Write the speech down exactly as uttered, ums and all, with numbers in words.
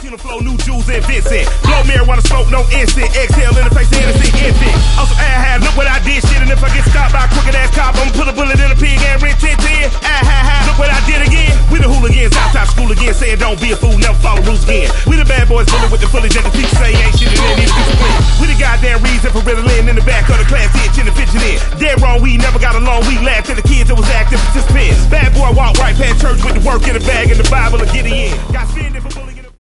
Latino flow, new jewels and Vincent. Blow marijuana smoke, no instant. Exhale in the face of innocent infant. Also, I had look what I did, shit. And if I get stopped by a crooked ass cop, I'ma put a bullet in a pig and rent ten ten. Ah ha ha, look what I did again. We the hooligans outside school again, saying don't be a fool, never follow rules again. We the bad boys bullet with the fully that the teachers say ain't shit and they need to discipline. We the goddamn reason for riddling in the back of the class, itching and fidgeting. Dead wrong, we never got along. We laughed at the kids that was active participants. Bad boy walk right past church with the work in the bag and the Bible to get it in. Got